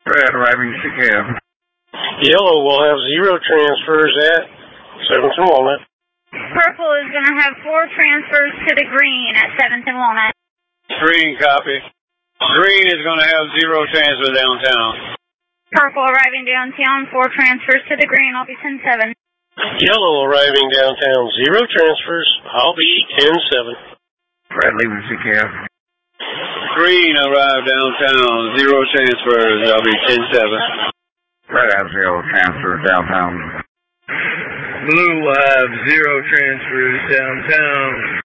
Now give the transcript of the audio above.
Red arriving CKF. Yellow will have 0 transfers at 7th and Walnut. Purple is going to have 4 transfers to the green at 7th and Walnut. Green, copy. Green is going to have 0 transfer downtown. Purple arriving downtown, 4 transfers to the green. I'll be 10-7. Yellow arriving downtown, 0 transfers. I'll be 10-7. Red leaving CKF. Green arrived downtown, 0 transfers. I'll be 10-7. Red have 0 transfers downtown. Blue will have 0 transfers downtown.